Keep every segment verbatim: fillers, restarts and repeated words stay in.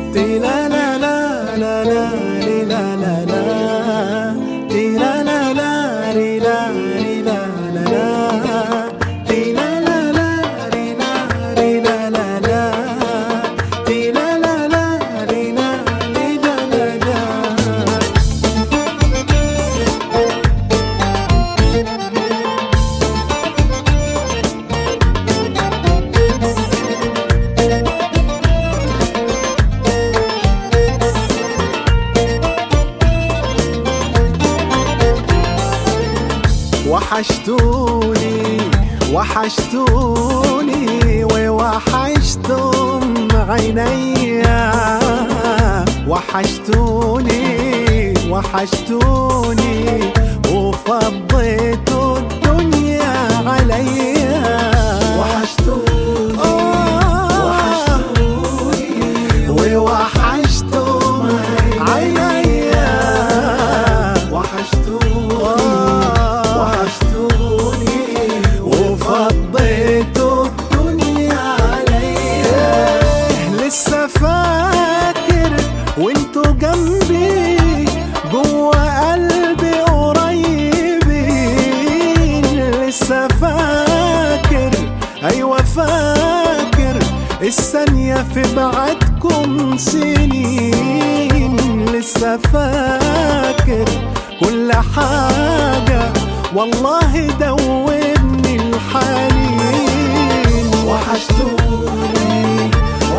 تي لا لا لا لا لا لي لا لا لا تي لا لا لا لي لا لي لا لا لا تي لا لا لا لي لا لي لا لا لا تي لا لا لا لي لا لي لا لا لا. وحشتوني وحشتوني ووحشتم عينيا، وحشتوني وحشتوني وفضيتوا الدنيا عليا. وحشتوني وحشتوني ووحشتم عينيا، وحشتوني وفضيتوا الدنيا عليا. لسه فاكر وانتوا جنبي جوا قلبي قريبين. لسه فاكر ايوه فاكر الثانية في بعدكم سنين. لسه فاكر كل حاجة والله دوبني الحنين. وحشتوني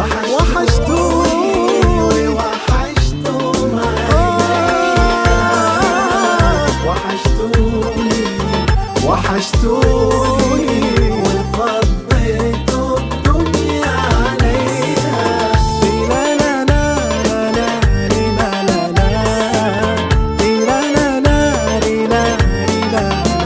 وحشتوني وحشتم وحشتوني وحشتوني وفضيتوا الدنيا عليا. لا لا لا لا لا لا لا لا لا لا لا لا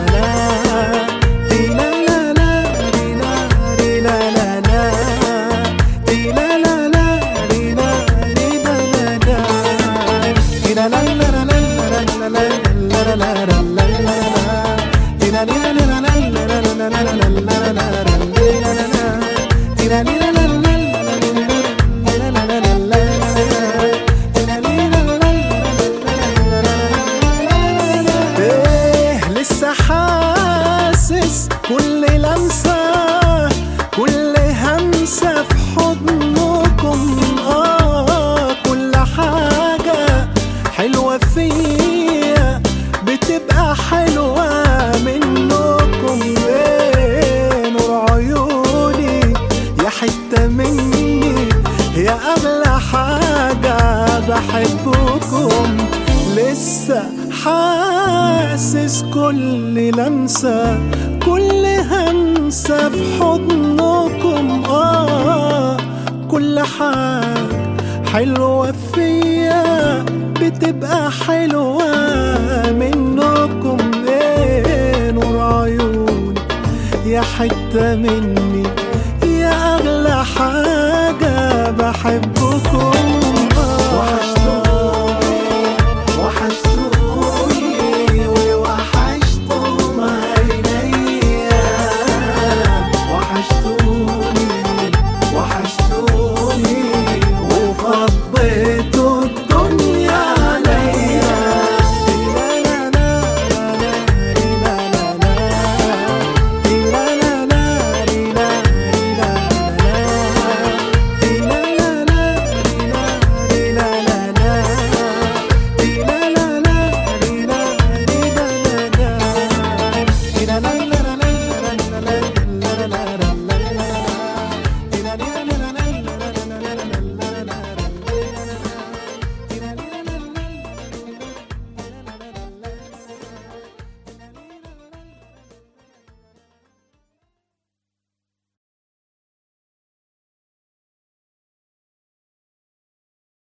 لسه حاسس كل لمسة كل همسة في حضنكم. آه كل حاجة حلوة فيا بتبقى حلوة منكم. ايه نور عيوني يا حتة مني يا أغلى حاجة بحبكم. لسه حاسس كل لمسة كل همسة في حضنكم. آه كل حاجة حلوة فيا بتبقى حلوة منكم. ايه نور عيوني يا حتة مني يا أغلى حاجة بحبكم.